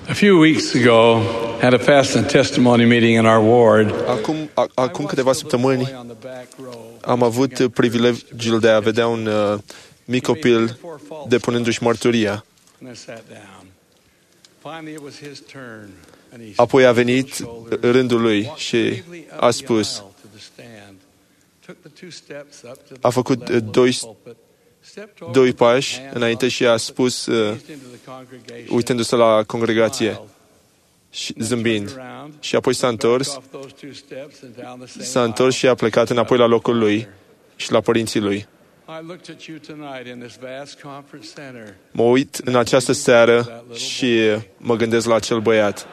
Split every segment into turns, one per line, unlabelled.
A few weeks ago, had a fast and testimony meeting in our ward.
Acum câteva săptămâni am avut privilegiul de a vedea un mic copil depunându-și mărturia. Apoi a venit rândul lui și a spus, a făcut doi pași înainte și a spus, uitându-se la congregație, și zâmbind. Și apoi s-a întors și a plecat înapoi la locul lui și la părinții lui. Mă uit în această seară și mă gândesc la acel băiat.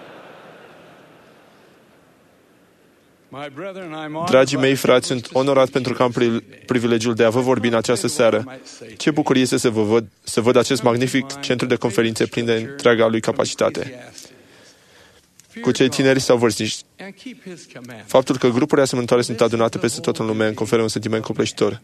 Dragii mei frați, sunt onorat pentru că am privilegiul de a vă vorbi în această seară. Ce bucurie este să văd acest magnific centru de conferințe plin de întreaga lui capacitate, cu cei tineri sau vârstnici. Faptul că grupurile asemănătoare sunt adunate peste tot în lume îmi conferă un sentiment copleșitor.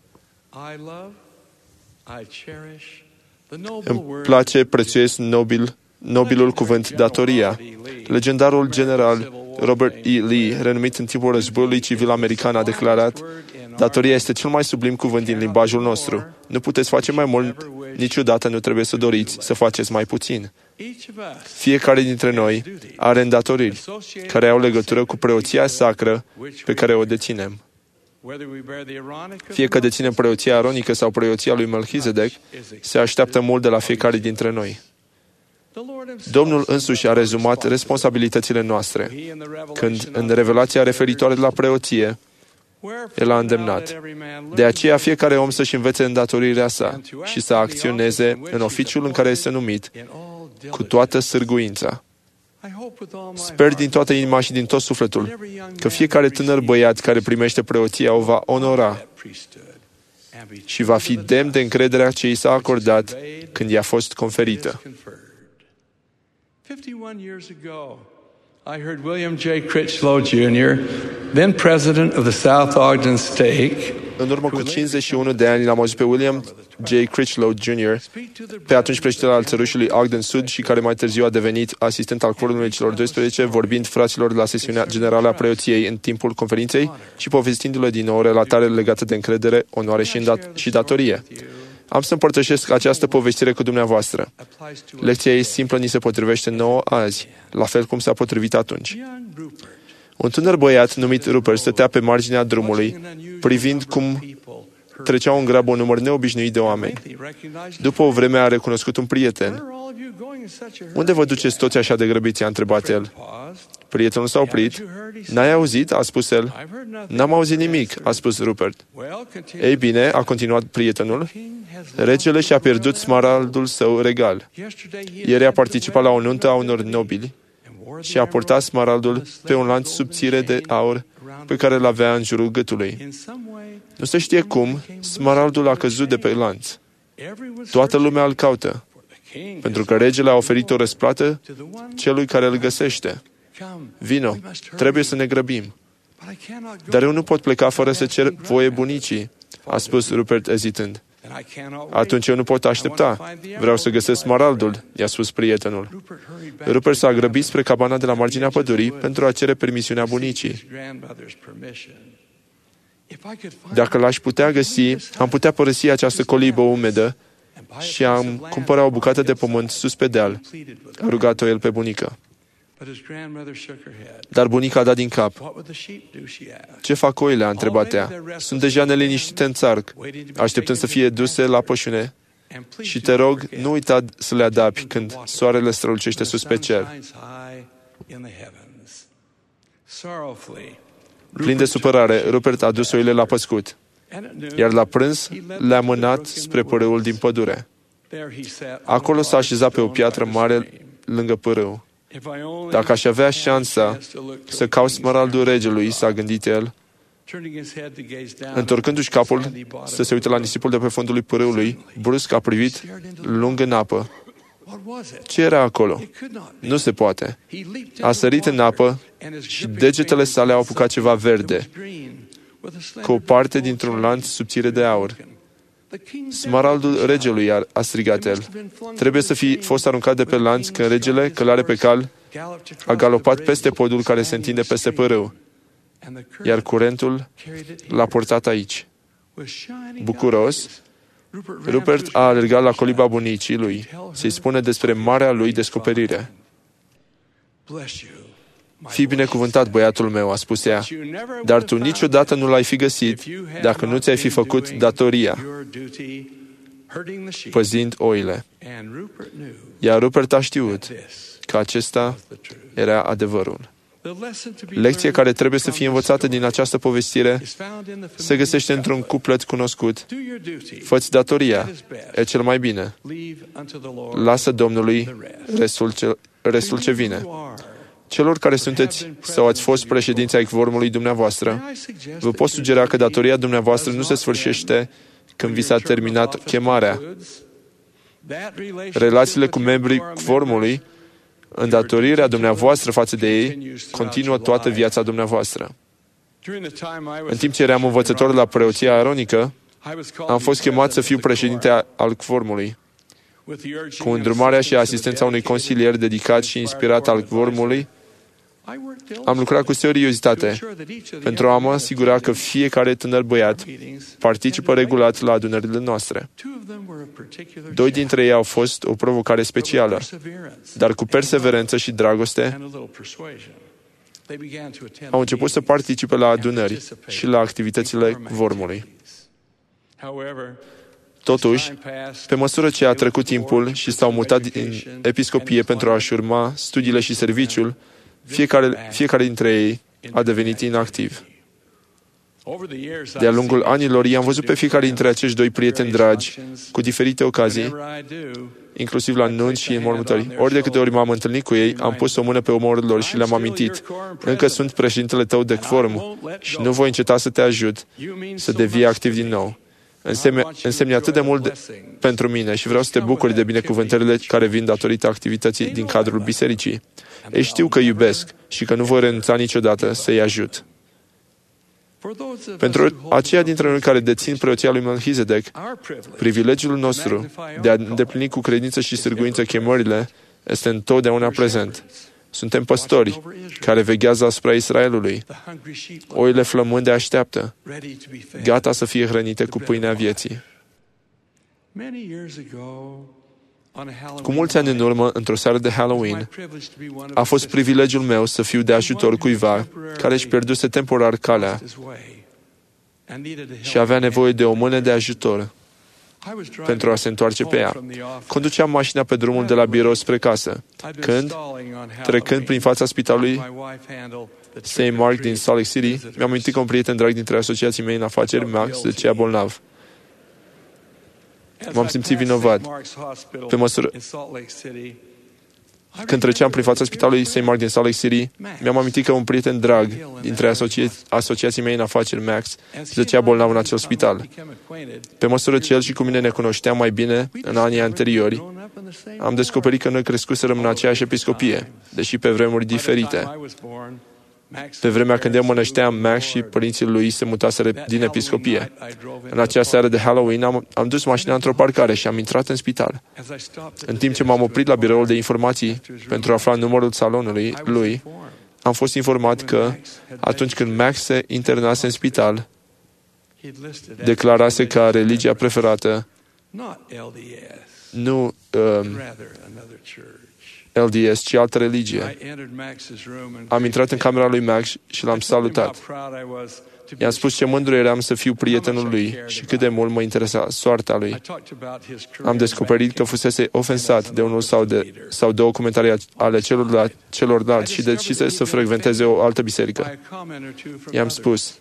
Îmi place, prețuiesc nobilul cuvânt datoria. Legendarul general Robert E. Lee, renumit în timpul războiului civil american, a declarat: datoria este cel mai sublim cuvânt din limbajul nostru. Nu puteți face mai mult, niciodată nu trebuie să doriți să faceți mai puțin. Fiecare dintre noi are îndatoriri care au legătură cu preoția sacră pe care o deținem. Fie că deținem preoția aronică sau preoția lui Melchizedek, se așteaptă mult de la fiecare dintre noi. Domnul însuși a rezumat responsabilitățile noastre, când, în revelația referitoare la preoție, El a îndemnat: de aceea fiecare om să-și învețe îndatorirea sa și să acționeze în oficiul în care este numit, cu toată sârguința. Sper din toată inima și din tot sufletul că fiecare tânăr băiat care primește preoția o va onora și va fi demn de încrederea ce i s-a acordat când i-a fost conferită.
51 years ago, I heard William J. Critchlow Jr., then president of the South Ogden Stake.
În urmă cu 51 de ani l-am auzit pe William J. Critchlow Jr., pe atunci președinte al țărușului Ogden Sud și care mai târziu a devenit asistent al Quorumului celor 12, vorbind fraților la sesiunea generală a preoției în timpul conferinței și povestindu-le din nou relatare legată de încredere, onoare și datorie. Am să împărtășesc această povestire cu dumneavoastră. Lecția ei simplă ni se potrivește nouă azi, la fel cum s-a potrivit atunci. Un tânăr băiat numit Rupert stătea pe marginea drumului, privind cum treceau în grabă un număr neobișnuit de oameni. După o vreme a recunoscut un prieten. Unde vă duceți toți așa de grăbiți? A întrebat el. Prietenul s-a oprit. N-ai auzit? A spus el. N-am auzit nimic, a spus Rupert. Ei bine, a continuat prietenul, regele și-a pierdut smaraldul său regal. Ieri a participat la o nuntă a unor nobili și a purtat smaraldul pe un lanț subțire de aur pe care îl avea în jurul gâtului. Nu se știe cum, smaraldul a căzut de pe lanț. Toată lumea îl caută, pentru că regele a oferit o răsplată celui care îl găsește. Vino, trebuie să ne grăbim. Dar eu nu pot pleca fără să cer voie bunicii, a spus Rupert ezitând. Atunci eu nu pot aștepta. Vreau să găsesc smaraldul, i-a spus prietenul. Rupert s-a grăbit spre cabana de la marginea pădurii pentru a cere permisiunea bunicii. Dacă l-aș putea găsi, am putea părăsi această colibă umedă și am cumpărat o bucată de pământ sus pe deal, a rugat-o el pe bunică. Dar bunica a dat din cap. Ce fac oile? A întrebat ea. Sunt deja neliniștite în țarc, așteptând să fie duse la pășune. Și te rog, nu uita să le adapi când soarele strălucește sus pe cer. Plin de supărare, Rupert a dus oile la păscut, iar la prânz le-a mânat spre pârâul din pădure. Acolo s-a așezat pe o piatră mare lângă pârâu. Dacă aș avea șansa să caut smaraldul regelui, s-a gândit el, întorcându-și capul să se uite la nisipul de pe fundul pârâului, brusc a privit lung în apă. Ce era acolo? Nu se poate. A sărit în apă și degetele sale au apucat ceva verde, cu o parte dintr-un lanț subțire de aur. Smaraldul regelui, a strigat el. Trebuie să fi fost aruncat de pe lanț când regele, călare pe cal, a galopat peste podul care se întinde peste pârâu, iar curentul l-a purtat aici. Bucuros, Rupert a alergat la coliba bunicii lui să-i spună despre marea lui descoperire. Fii binecuvântat, băiatul meu, a spus ea, dar tu niciodată nu l-ai fi găsit dacă nu ți-ai fi făcut datoria, păzind oile. Iar Rupert a știut că acesta era adevărul. Lecția care trebuie să fie învățată din această povestire se găsește într-un cuplet cunoscut. Fă-ți datoria, e cel mai bine. Lasă Domnului restul ce vine. Celor care sunteți sau ați fost președinți ai quorumului dumneavoastră, vă pot sugera că datoria dumneavoastră nu se sfârșește când vi s-a terminat chemarea. Relațiile cu membrii quorumului, îndatorirea dumneavoastră față de ei, continuă toată viața dumneavoastră. În timp ce eram învățător la preoția aronică, am fost chemat să fiu președinte al quorumului. Cu îndrumarea și asistența unui consilier dedicat și inspirat al quorumului, am lucrat cu seriozitate pentru a mă asigura că fiecare tânăr băiat participă regulat la adunările noastre. 2 dintre ei au fost o provocare specială, dar cu perseverență și dragoste au început să participe la adunări și la activitățile quorumului. Totuși, pe măsură ce a trecut timpul și s-au mutat din episcopie pentru a-și urma studiile și serviciul, fiecare dintre ei a devenit inactiv. De-a lungul anilor, i-am văzut pe fiecare dintre acești 2 prieteni dragi, cu diferite ocazii, inclusiv la nunți și înmormântări. Ori de câte ori m-am întâlnit cu ei, am pus o mână pe umărul lor și le-am amintit: încă sunt președintele tău de quorum și nu voi înceta să te ajut să devii activ din nou. Însemni atât de mult pentru mine și vreau să te bucuri de binecuvântările care vin datorită activității din cadrul bisericii. Ei știu că iubesc și că nu voi renunța niciodată să-i ajut. Pentru aceia dintre noi care dețin preoția lui Melchizedek, privilegiul nostru de a îndeplini cu credință și sârguință chemările este întotdeauna prezent. Suntem păstori care veghează asupra Israelului. Oile flămânde așteaptă, gata să fie hrănite cu pâinea vieții. Cu mulți ani în urmă, într-o seară de Halloween, a fost privilegiul meu să fiu de ajutor cuiva care își pierduse temporar calea și avea nevoie de o mână de ajutor pentru a se întoarce pe ea. Conduceam mașina pe drumul de la birou spre casă, când, trecând prin fața spitalului St. Mark din Salt Lake City, mi-am amintit că un prieten drag dintre asociații mei în afaceri, Max, zăcea bolnav. M-am simțit vinovat. Pe măsură când treceam prin fața spitalului St. Mark din Salt Lake City, mi-am amintit că un prieten drag dintre asociații mei în afaceri, Max, zăcea bolnav în acel spital. Pe măsură ce el și cu mine ne cunoșteam mai bine în anii anteriori, am descoperit că noi crescuserăm în aceeași episcopie, deși pe vremuri diferite. Pe vremea când eu mă nășteam, Max și părinții lui se mutaseră din episcopie. În acea seară de Halloween am dus mașina într-o parcare și am intrat în spital. În timp ce m-am oprit la biroul de informații pentru a afla numărul salonului lui, am fost informat că atunci când Max se internase în spital, declarase ca religia preferată nu LDS, ci altă religie. Am intrat în camera lui Max și l-am salutat. I-am spus ce mândru eram să fiu prietenul lui și cât de mult mă interesa soarta lui. Am descoperit că fusese ofensat de unul sau două comentarii ale celorlalți și decise să frecventeze o altă biserică. I-am spus: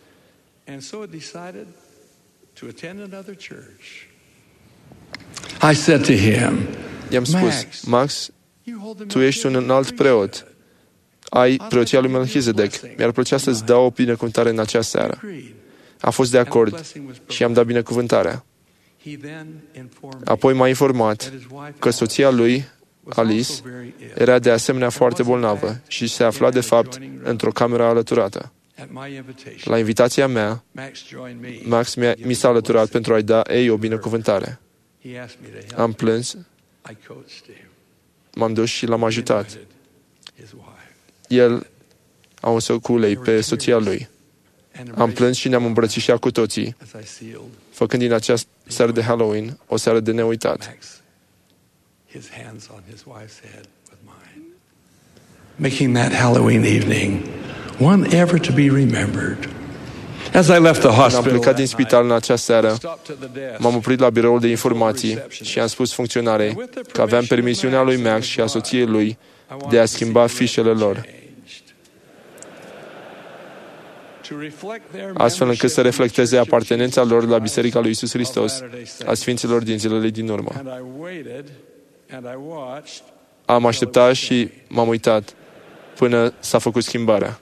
i-am spus: Max, tu ești un înalt preot. Ai preoția lui Melchizedek. Mi-ar plăcea să-ți dau o binecuvântare în acea seară. A fost de acord și i-am dat binecuvântarea. Apoi m-a informat că soția lui, Alice, era de asemenea foarte bolnavă și se afla de fapt într-o cameră alăturată. La invitația mea, Max mi s-a alăturat pentru a-i da ei o binecuvântare. Am plâns, m-am dus și l-am ajutat. El a uns-o cu ulei pe soția lui. Am plâns și ne-am îmbrățișat cu toții, făcând din acea seară de Halloween o seară de neuitat.
Making that Halloween evening one ever to be remembered. As I left the
Când am
hospital
plecat din
that
spital în
night,
acea seară,
stopped at the desk.
m-am oprit la biroul de informații și am spus funcționarei că aveam permisiunea lui Max și a soției lui de a schimba fișele lor, astfel încât să reflecteze apartenența lor la Biserica lui Iisus Hristos a Sfinților din zilele din urmă. Am așteptat și m-am uitat până s-a făcut schimbarea.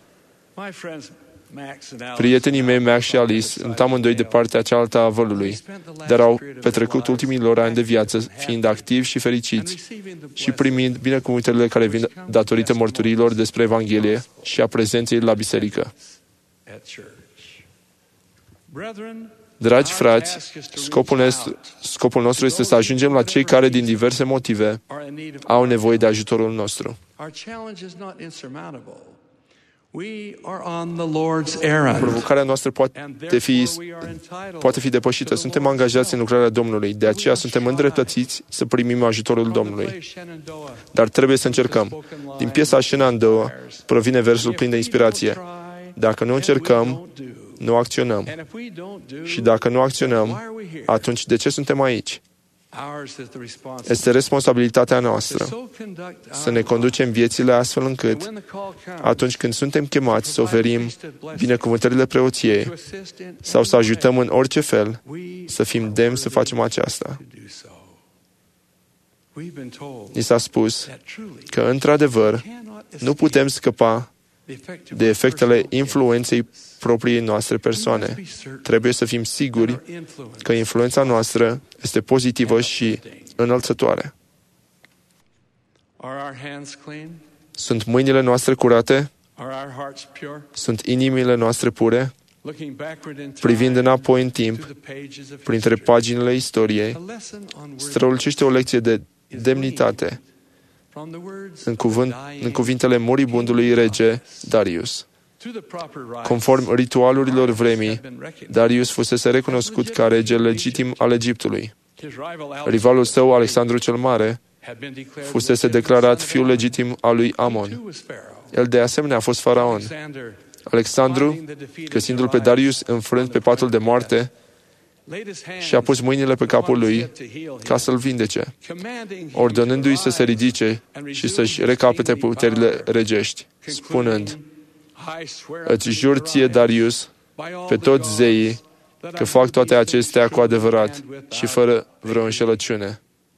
Prietenii mei, Max și Alice, sunt amândoi de partea cealaltă a vălului, dar au petrecut ultimii lor ani de viață fiind activi și fericiți și primind binecuvântările care vin datorită mărturiilor despre Evanghelie și a prezenței la biserică. Dragi frați, scopul nostru este să ajungem la cei care, din diverse motive, au nevoie de ajutorul nostru. Provocarea noastră poate fi depășită. Suntem angajați în lucrarea Domnului, de aceea suntem îndreptățiți să primim ajutorul Domnului. Dar trebuie să încercăm. Din piesa Shenandoah provine versul plin de inspirație. Dacă nu încercăm, nu acționăm. Și dacă nu acționăm, atunci de ce suntem aici? Este responsabilitatea noastră să ne conducem viețile astfel încât, atunci când suntem chemați să oferim binecuvântările preoției sau să ajutăm în orice fel, să fim demni să facem aceasta. Ni s-a spus că, într-adevăr, nu putem scăpa de efectele influenței propriei noastre persoane. Trebuie să fim siguri că influența noastră este pozitivă și înălțătoare. Sunt mâinile noastre curate? Sunt inimile noastre pure? Privind înapoi în timp, printre paginile istoriei, strălucește o lecție de demnitate în cuvintele moribundului rege Darius. Conform ritualurilor vremii, Darius fusese recunoscut ca rege legitim al Egiptului. Rivalul său, Alexandru cel Mare, fusese declarat fiul legitim al lui Amon. El de asemenea a fost faraon. Alexandru, găsindu-l pe Darius înfrânt pe patul de moarte, și-a pus mâinile pe capul lui ca să-l vindece, ordonându-i să se ridice și să-și recapete puterile regești, spunând: "Îți jur ție, Darius, pe toți zeii, că fac toate acestea cu adevărat și fără vreo înșelăciune."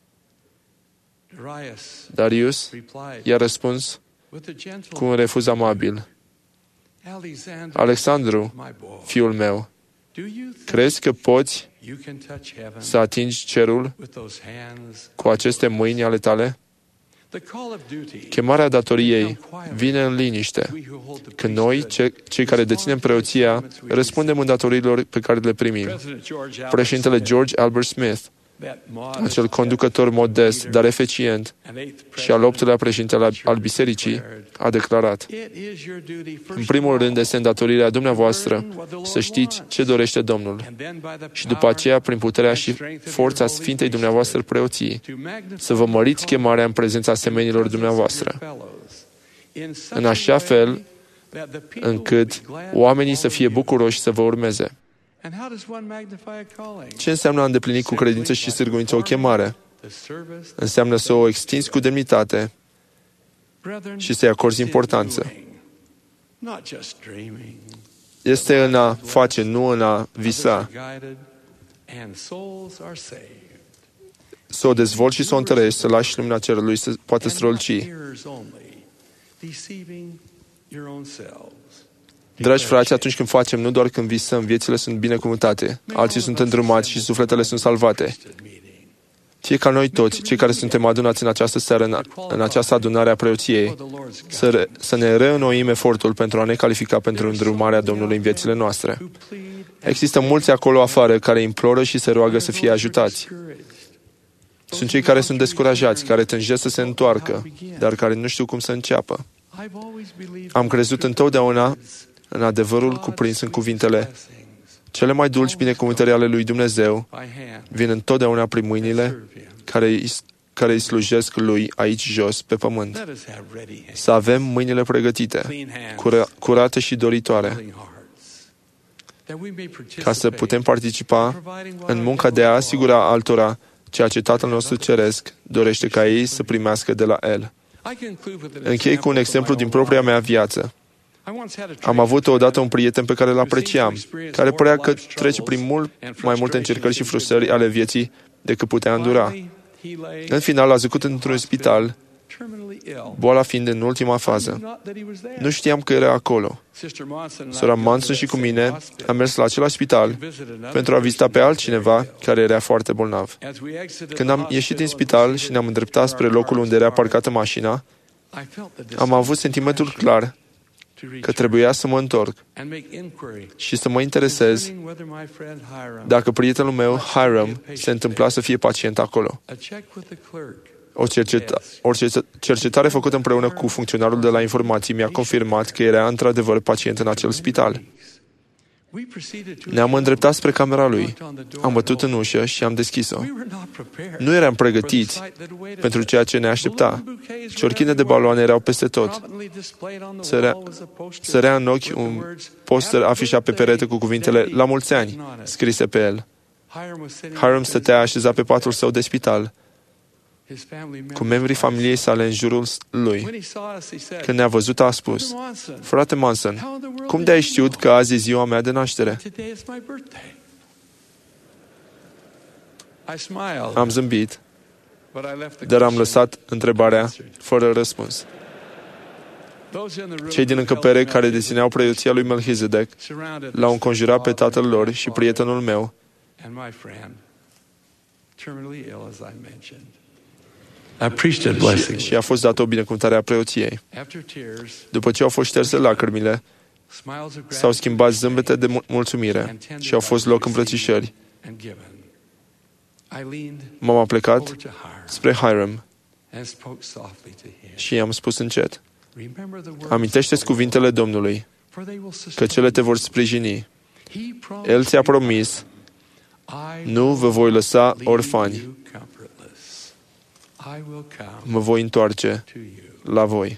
Darius i-a răspuns cu un refuz amabil: "Alexandru, fiul meu, crezi că poți să atingi cerul cu aceste mâini ale tale?" Chemarea datoriei vine în liniște, când noi, cei care deținem preoția, răspundem îndatoririlor pe care le primim. Președintele George Albert Smith, acel conducător modest, dar eficient, și al 8-lea președinte al bisericii, a declarat: "În primul rând este îndatorirea dumneavoastră să știți ce dorește Domnul și după aceea, prin puterea și forța Sfintei dumneavoastră preoții, să vă măriți chemarea în prezența semenilor dumneavoastră, în așa fel încât oamenii să fie bucuroși să vă urmeze." Ce înseamnă a îndeplini cu credință și sârguință o chemare? Înseamnă să o extinzi cu demnitate și să-i acorzi importanță. Este în a face, nu în a visa. Să o dezvolți și să o întărești, să lași lumina cerului să poată străluci. Dragi frați, atunci când facem, nu doar când visăm, viețile sunt binecuvântate, alții sunt îndrumați și sufletele sunt salvate. fie ca noi toți, cei care suntem adunați în această seară, în această adunare a preoției, să ne reînnoim efortul pentru a ne califica pentru îndrumarea Domnului în viețile noastre. Există mulți acolo afară care imploră și se roagă să fie ajutați. Sunt cei care sunt descurajați, care tânjesc să se întoarcă, dar care nu știu cum să înceapă. Am crezut întotdeauna în adevărul cuprins în cuvintele: cele mai dulci binecuvântări ale lui Dumnezeu vin întotdeauna prin mâinile care îi slujesc lui aici jos, pe pământ. Să avem mâinile pregătite, curate și doritoare, ca să putem participa în munca de a asigura altora ceea ce Tatăl nostru Ceresc dorește ca ei să primească de la El. Închei cu un exemplu din propria mea viață. Am avut odată un prieten pe care îl apreciam, care părea că trece prin mult mai multe încercări și frustrări ale vieții decât putea îndura. În final a zăcut într-un spital, boala fiind în ultima fază. Nu știam că era acolo. Sora Manson și cu mine am mers la același spital pentru a vizita pe altcineva care era foarte bolnav. Când am ieșit din spital și ne-am îndreptat spre locul unde era parcată mașina, am avut sentimentul clar că trebuia să mă întorc și să mă interesez dacă prietenul meu, Hiram, se întâmpla să fie pacient acolo. O cercetare făcută împreună cu funcționarul de la informații mi-a confirmat că era într-adevăr pacient în acel spital. Ne-am îndreptat spre camera lui, am bătut în ușă și am deschis-o. Nu eram pregătiți pentru ceea ce ne aștepta. Ciorchine de baloane erau peste tot. Sărea în ochi un poster afișat pe perete cu cuvintele "La mulți ani" scrise pe el. Hiram stătea așezat pe patul său de spital, cu membrii familiei sale în jurul lui. Când ne-a văzut, a spus: "Frate Manson, cum de-ai știut că azi e ziua mea de naștere?" Am zâmbit, dar am lăsat întrebarea fără răspuns. Cei din încăpere care dețineau preoția lui Melchizedek l-au înconjurat pe tatăl lor și prietenul meu, și a fost dată o binecuvântare a preoției. După ce au fost șterse lacrimile, s-au schimbat zâmbete de mulțumire și au fost loc îmbrățișări. M-am aplecat spre Hiram și i-am spus încet: "Amintește-ți cuvintele Domnului, că cele te vor sprijini. El ți-a promis: nu vă voi lăsa orfani. Mă voi întoarce la voi."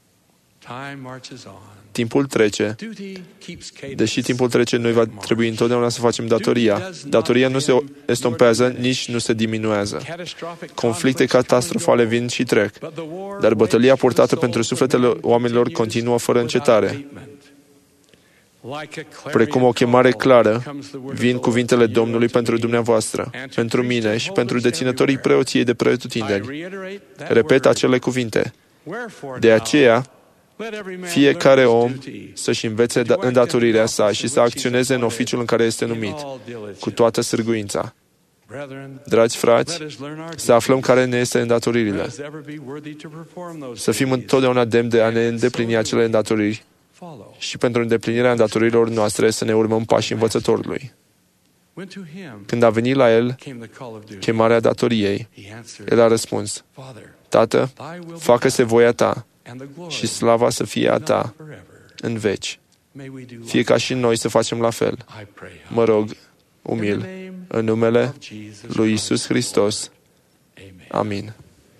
Timpul trece. Deși timpul trece, noi va trebui întotdeauna să facem datoria. Datoria nu se estompează, nici nu se diminuează. Conflicte catastrofale vin și trec, dar bătălia purtată pentru sufletele oamenilor continuă fără încetare. Precum o chemare clară, vin cuvintele Domnului pentru dumneavoastră, pentru mine și pentru deținătorii preoției de pretutindeni. Repet acele cuvinte. De aceea, fiecare om să-și învețe îndatorirea sa și să acționeze în oficiul în care este numit, cu toată sârguința. Dragi frați, să aflăm care ne este îndatoririle. Să fim întotdeauna demni de a ne îndeplini acele îndatoriri și pentru îndeplinirea îndatorilor noastre să ne urmăm pașii învățătorului. Când a venit la el chemarea datoriei, el a răspuns: "Tată, facă-se voia ta și slava să fie a ta în veci. Fie ca și noi să facem la fel. Mă rog, umil, în numele lui Iisus Hristos. Amin."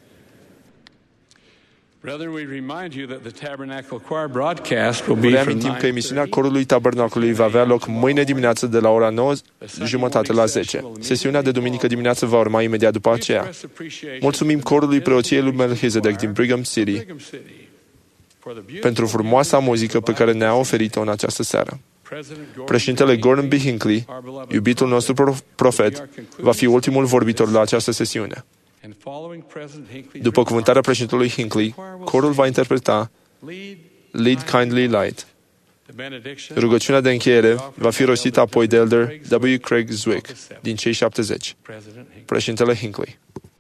Vă reamintim că emisiunea Corului Tabernacolului va avea loc mâine dimineață de la ora 9:30 la 10. Sesiunea de duminică dimineață va urma imediat după aceea. Mulțumim Corului Preoției lui Melchizedek din Brigham City pentru frumoasa muzică pe care ne-a oferit-o în această seară. Președintele Gordon B. Hinckley, iubitul nostru profet, va fi ultimul vorbitor la această sesiune. După cuvântarea președintelui Hinckley, corul va interpreta Lead Kindly Light. Rugăciunea de încheiere va fi rostită apoi de Elder W. Craig Zwick din cei 70. Președintele Hinckley.